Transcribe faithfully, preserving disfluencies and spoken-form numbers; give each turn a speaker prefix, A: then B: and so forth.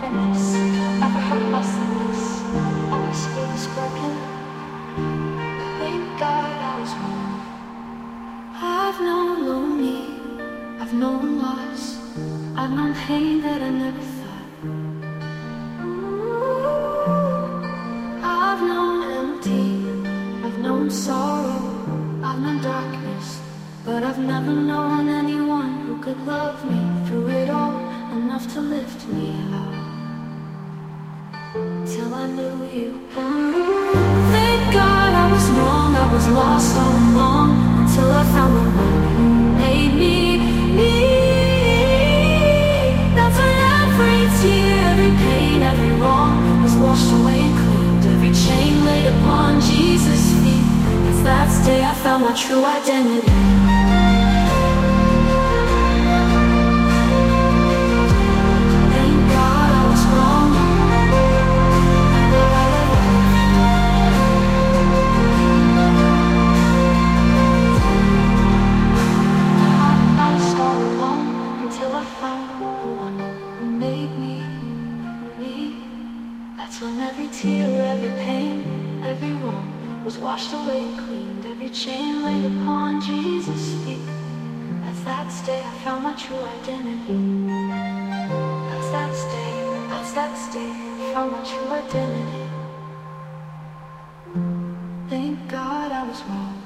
A: awareness. Never heard myself. Always spirit is broken. Thank God I was wrong. I've known lonely, I've known loss, I've known pain that I never thought. I've known empty, I've known sorrow, I've known darkness, but I've never known anyone who could love me through it all, enough to lift me out. Till I knew you. Thank God I was wrong, I was lost all along, until I found the one who made me me. That's when every tear, every pain, every wrong was washed away and cleaned, every chain laid upon Jesus' feet. It's that day I found my true identity. When every tear, every pain, every wrong was washed away and cleaned, every chain laid upon Jesus' feet. That's that day I found my true identity. That's that day, that's that day I found my true identity. Thank God I was wrong.